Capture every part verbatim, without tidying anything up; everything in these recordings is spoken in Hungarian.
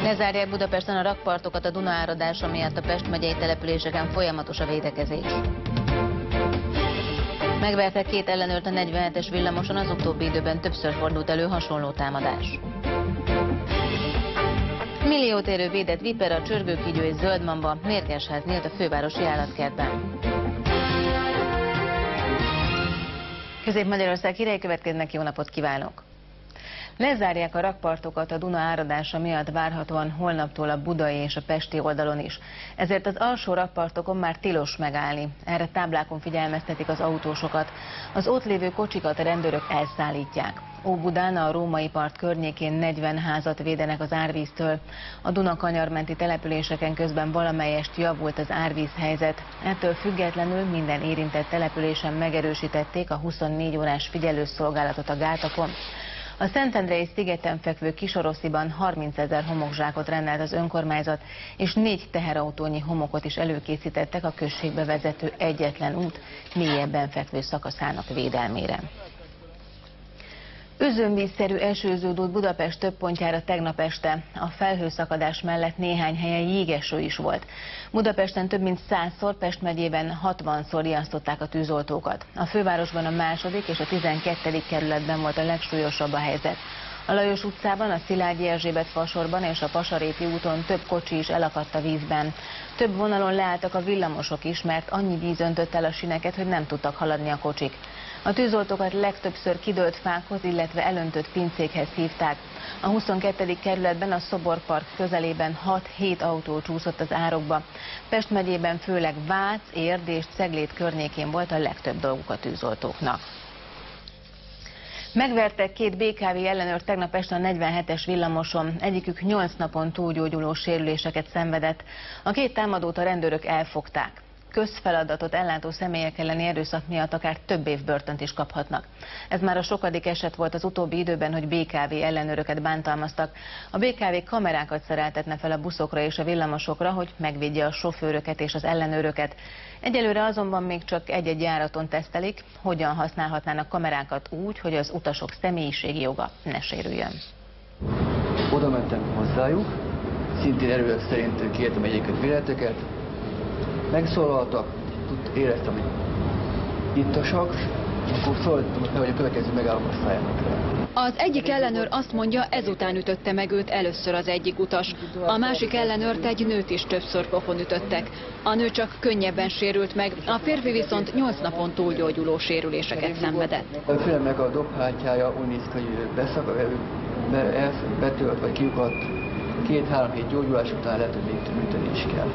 Lezárják Budapesten a rakpartokat a Duna áradása miatt, a Pest megyei településeken folyamatos a védekezés. Megvertek két ellenőrt a negyvenhetes villamoson, az utóbbi időben többször fordult elő hasonló támadás. Milliót érő védett vipera, csörgőkígyó és zöldmamba, mérgesház nyílt a fővárosi állatkertben. Közép-Magyarország hírei következnek, jó napot kívánok! Lezárják a rakpartokat a Duna áradása miatt várhatóan holnaptól a budai és a pesti oldalon is. Ezért az alsó rakpartokon már tilos megállni. Erre táblákon figyelmeztetik az autósokat. Az ott lévő kocsikat a rendőrök elszállítják. Óbudán, a római part környékén negyven házat védenek az árvíztől. A Duna kanyarmenti településeken közben valamelyest javult az árvízhelyzet. Ettől függetlenül minden érintett településen megerősítették a huszonnégy órás figyelőszolgálatot a gátakon. A Szentendrei szigeten fekvő Kisorosziban harmincezer homokzsákot rendelt az önkormányzat, és négy teherautónyi homokot is előkészítettek a községbe vezető egyetlen út mélyebben fekvő szakaszának védelmére. Özönvízszerű esőző dúlt Budapest több pontjára tegnap este. A felhőszakadás mellett néhány helyen jégeső is volt. Budapesten több mint százszor, Pest megyében hatvanszor riasztották a tűzoltókat. A fővárosban a második és a tizenkettedik kerületben volt a legsúlyosabb a helyzet. A Lajos utcában, a Szilágyi Erzsébet fasorban és a Pasaréti úton több kocsi is elakadt a vízben. Több vonalon leálltak a villamosok is, mert annyi víz öntött el a sineket, hogy nem tudtak haladni a kocsik. A tűzoltókat legtöbbször kidőlt fákhoz, illetve elöntött pincékhez hívták. A huszonkettedik kerületben a Szoborpark közelében hat-hét autó csúszott az árokba. Pest megyében főleg Vác, Érd és Ceglét környékén volt a legtöbb dolguk a tűzoltóknak. Megvertek két bé ká vé ellenőrt tegnap este a negyvenhetes villamoson. Egyikük nyolc napon túlgyógyuló sérüléseket szenvedett. A két támadót a rendőrök elfogták. Közfeladatot ellátó személyek elleni erőszak miatt akár több év börtönt is kaphatnak. Ez már a sokadik eset volt az utóbbi időben, hogy bé ká vé ellenőröket bántalmaztak. A bé ká vé kamerákat szereltetne fel a buszokra és a villamosokra, hogy megvédje a sofőröket és az ellenőröket. Egyelőre azonban még csak egy-egy járaton tesztelik, hogyan használhatnának kamerákat úgy, hogy az utasok személyiségi joga ne sérüljön. Oda mentem hozzájuk, szintén erőleg szerint kértem egyébként véleteket. Megszólaltak, éreztem, hogy ittasak, akkor szóltam fel, hogy a következő megállóba szálljanak rá. Az egyik ellenőr azt mondja, ezután ütötte meg őt először az egyik utas. A másik ellenőrt egy nőt is többször pofon ütöttek. A nő csak könnyebben sérült meg, a férfi viszont nyolc napon túlgyógyuló sérüléseket szenvedett. A fülemnek a dobhártyája úgy néz ki, hogy beszakad, be, betölt vagy kiukadt. Két-három hét gyógyulás után lehet, hogy még műteni is kell.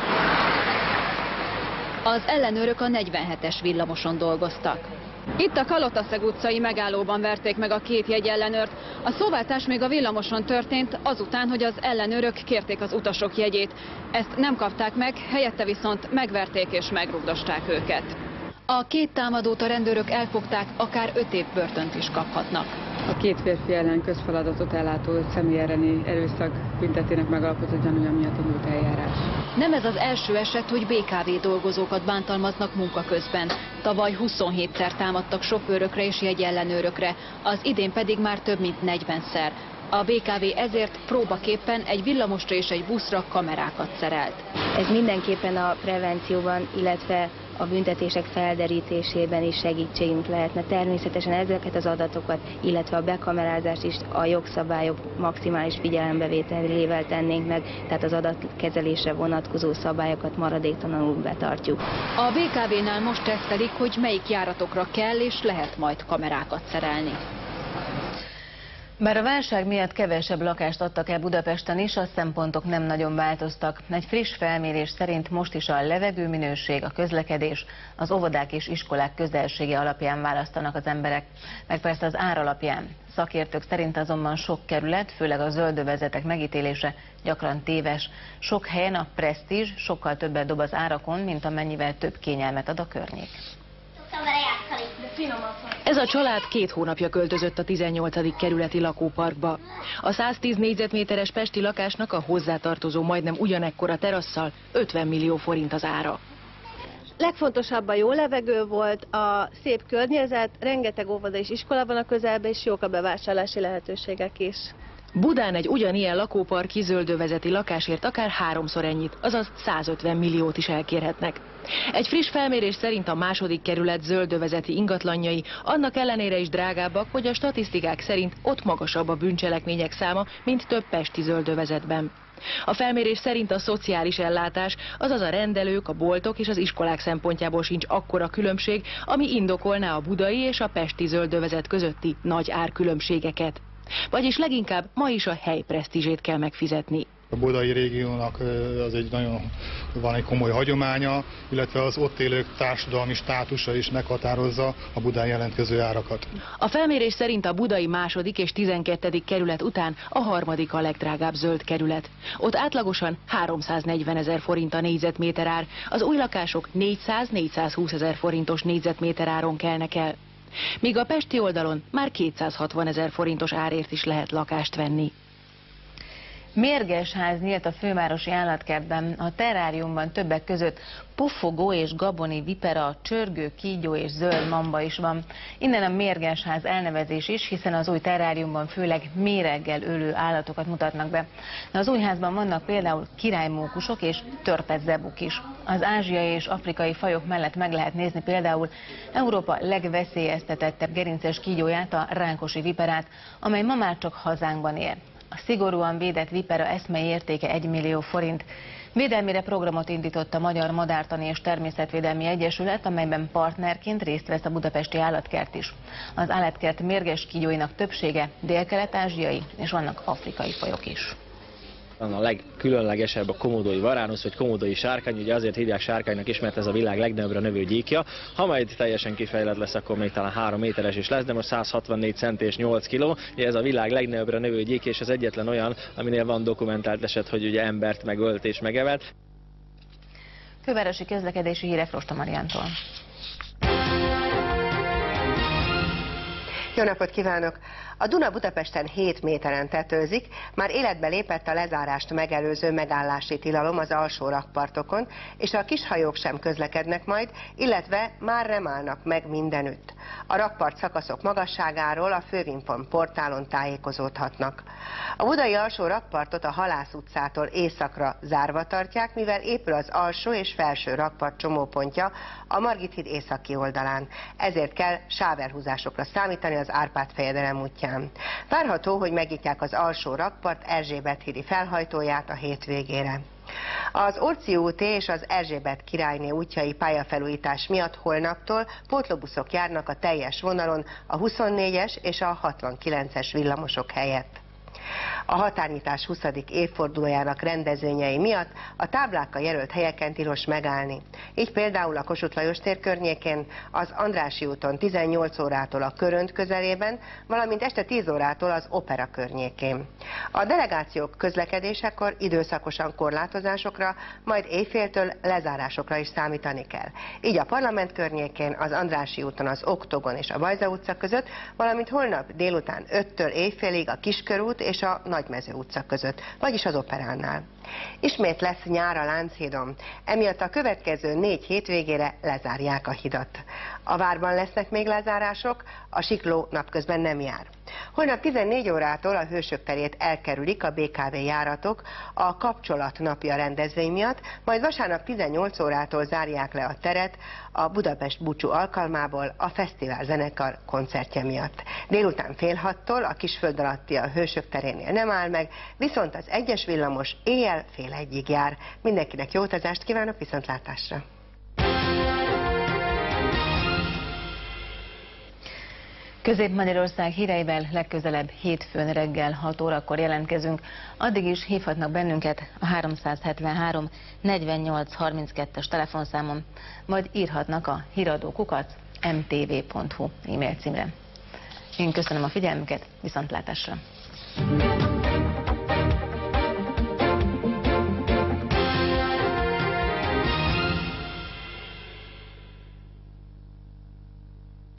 Az ellenőrök a negyvenhetes villamoson dolgoztak. Itt a Kalotaszeg utcai megállóban verték meg a két jegyellenőrt. A szóváltás még a villamoson történt, azután, hogy az ellenőrök kérték az utasok jegyét. Ezt nem kapták meg, helyette viszont megverték és megrugdosták őket. A két támadót a rendőrök elfogták, akár öt év börtönt is kaphatnak. A két férfi ellen közfeladatot ellátó személy elleni erőszak büntetének megalapozott gyanúja miatt indult eljárás. Nem ez az első eset, hogy bé ká vé dolgozókat bántalmaznak munka közben. Tavaly huszonhétszer támadtak sofőrökre és jegyellenőrökre, az idén pedig már több mint negyvenszer. A bé ká vé ezért próbaképpen egy villamosra és egy buszra kamerákat szerelt. Ez mindenképpen a prevencióban, illetve a büntetések felderítésében is segítségünk lehetne. Természetesen ezeket az adatokat, illetve a bekamerázást is a jogszabályok maximális figyelembevételével tennénk meg, tehát az adatkezelésre vonatkozó szabályokat maradéktalanul betartjuk. A bé ká vénál most tesztelik, hogy melyik járatokra kell és lehet majd kamerákat szerelni. Bár a válság miatt kevesebb lakást adtak el Budapesten is, a szempontok nem nagyon változtak. Egy friss felmérés szerint most is a levegőminőség, a közlekedés, az óvodák és iskolák közelsége alapján választanak az emberek, meg persze az ár alapján. Szakértők szerint azonban sok kerület, főleg a zöldövezetek megítélése gyakran téves. Sok helyen a presztízs sokkal többet dob az árakon, mint amennyivel több kényelmet ad a környék. Ez a család két hónapja költözött a tizennyolcadik kerületi lakóparkba. A száztíz négyzetméteres pesti lakásnak a hozzátartozó majdnem ugyanekkora terasszal ötven millió forint az ára. Legfontosabb a jó levegő volt, a szép környezet, rengeteg óvoda és iskola van a közelben, és jók a bevásárlási lehetőségek is. Budán egy ugyanilyen lakóparki zöldövezeti lakásért akár háromszor ennyit, azaz százötven milliót is elkérhetnek. Egy friss felmérés szerint a második kerület zöldövezeti ingatlanjai annak ellenére is drágábbak, hogy a statisztikák szerint ott magasabb a bűncselekmények száma, mint több pesti zöldövezetben. A felmérés szerint a szociális ellátás, azaz a rendelők, a boltok és az iskolák szempontjából sincs akkora különbség, ami indokolná a budai és a pesti zöldövezet közötti nagy árkülönbségeket. Vagyis leginkább ma is a hely presztízsét kell megfizetni. A budai régiónak az egy nagyon van egy komoly hagyománya, illetve az ott élők társadalmi státusa is meghatározza a Budán jelentkező árakat. A felmérés szerint a budai második és tizenkettedik kerület után a harmadik a legdrágább zöld kerület. Ott átlagosan háromszáznegyven ezer forint a négyzetméter ár, az új lakások négyszáz-négyszázhúsz ezer forintos négyzetméter áron kelnek el. Míg a pesti oldalon már kétszázhatvan ezer forintos árért is lehet lakást venni. Mérges ház nyílt a fővárosi állatkertben, a terráriumban többek között puffogó és gaboni vipera, csörgő, kígyó és zöld mamba is van. Innen a mérges ház elnevezés is, hiszen az új terráriumban főleg méreggel ölő állatokat mutatnak be. Az új házban vannak például királymókusok és törpett zebuk is. Az ázsiai és afrikai fajok mellett meg lehet nézni például Európa legveszélyeztetettebb gerinces kígyóját, a ránkosi viperát, amely ma már csak hazánkban él. A szigorúan védett vipera eszmei értéke egy millió forint. Védelmére programot indított a Magyar Madártani és Természetvédelmi Egyesület, amelyben partnerként részt vesz a budapesti állatkert is. Az állatkert mérges kígyóinak többsége délkelet-ázsiai, és vannak afrikai fajok is. A legkülönlegesebb a komódói varánusz, vagy komódói sárkány, ugye azért hívják sárkánynak is, mert ez a világ legnagyobbra növő gyíkja. Ha majd teljesen kifejlett lesz, akkor még talán három méteres is lesz, de most száz hatvannégy cent és nyolc kiló. Ugye ez a világ legnagyobbra növő gyík, és az egyetlen olyan, aminél van dokumentált eset, hogy ugye embert megölt és megevett. Fővárosi közlekedési hírek Rosta Mariántól. Jó napot kívánok! A Duna Budapesten hét méteren tetőzik, már életbe lépett a lezárást megelőző megállási tilalom az alsó rakpartokon, és a kishajók sem közlekednek majd, illetve már nem állnak meg mindenütt. A rakpart szakaszok magasságáról a Fővinpont portálon tájékozódhatnak. A budai alsó rakpartot a Halász utcától északra zárva tartják, mivel épül az alsó és felső rakpart csomópontja a Margit híd északi oldalán. Ezért kell sávelhúzásokra számítani az Árpád-fejedelem útján. Várható, hogy megnyitják az alsó rakpart Erzsébet hídi felhajtóját a hétvégére. Az Orci úté és az Erzsébet királyné útjai pályafelújítás miatt holnaptól pótlóbuszok járnak a teljes vonalon a huszonnégyes és a hatvankilences villamosok helyett. A határnyitás huszadik évfordulójának rendezvényei miatt a táblákkal jelölt helyeken tilos megállni. Így például a Kossuth Lajos tér környékén, az Andrássy úton tizennyolc órától a Körönt közelében, valamint este tíz órától az Opera környékén. A delegációk közlekedésekor időszakosan korlátozásokra, majd éjféltől lezárásokra is számítani kell. Így a Parlament környékén, az Andrássy úton az Oktogon és a Bajza utca között, valamint holnap délután öttől éjfélig a Kiskörút és a Nagymező utca között, vagyis az Operánál. Ismét lesz nyár a Lánchídon, emiatt a következő négy hétvégére lezárják a hidat. A várban lesznek még lezárások, a sikló napközben nem jár. Holnap tizennégy órától a Hősök terét elkerülik a bé ká vé járatok a Kapcsolat napja rendezvény miatt, majd vasárnap tizennyolc órától zárják le a teret a Budapest búcsú alkalmából a fesztivál zenekar koncertje miatt. Délután fél hattól a Kisföld alatti a Hősök terénél nem áll meg, viszont az egyes villamos éjjel fél egyig jár. Mindenkinek jó utazást kívánok, viszontlátásra! Közép-Magyarország híreivel legközelebb hétfőn reggel hat órakor jelentkezünk. Addig is hívhatnak bennünket a háromszázhetvenhárom negyvennyolc harminckettes telefonszámon, vagy írhatnak a híradókukat em té vé pont hu e-mail címre. Én köszönöm a figyelmüket, viszontlátásra!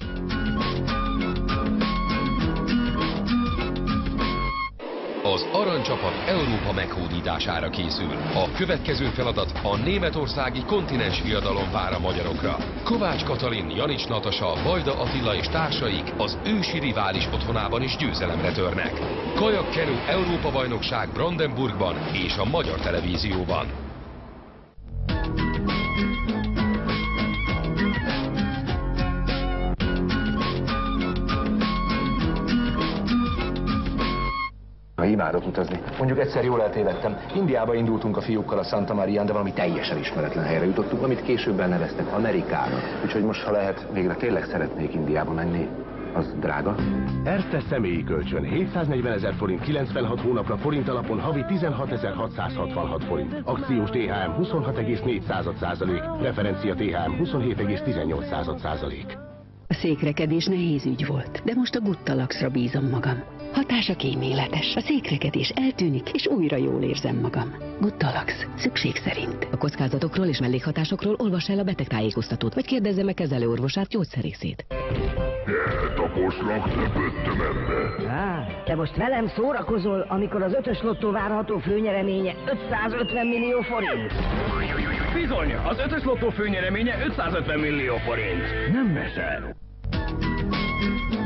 Az arany aranycsapat Európa meghódítására készül. A következő feladat a németországi kontinens viadalon vár a magyarokra. Kovács Katalin, Janics Natasa, Vajda Attila és társaik az ősi rivális otthonában is győzelemre törnek. Kajak-kenu Európa-bajnokság Brandenburgban és a Magyar Televízióban. Imádok utazni. Mondjuk egyszer jól eltévedtem. Indiába indultunk a fiúkkal a Santa Marián, de valami teljesen ismeretlen helyre jutottunk, amit később elneveztek Amerikának. Úgyhogy most, ha lehet, végre tényleg szeretnék Indiába menni. Az drága? Erste személyi kölcsön hétszáznegyvenezer forint kilencvenhat hónapra forint alapon havi tizenhatezer-hatszázhatvanhat forint. Akciós té há em huszonhat egész négy százalék, preferencia té há em huszonhét egész tizennyolc százalék. A székrekedés nehéz ügy volt, de most a Guttalaxra bízom magam. Hatása kíméletes, a székrekedés eltűnik, és újra jól érzem magam. Guttalax, szükség szerint. A kockázatokról és mellékhatásokról olvass el a betegtájékoztatót, vagy kérdezze meg kezelőorvosát, gyógyszerészét. Taposlak, lepődtem ebbe. Á, te most velem szórakozol, amikor az ötös lottó várható főnyereménye ötszázötven millió forint. Bizony, az ötös lottó főnyereménye ötszázötven millió forint. Nem mesel.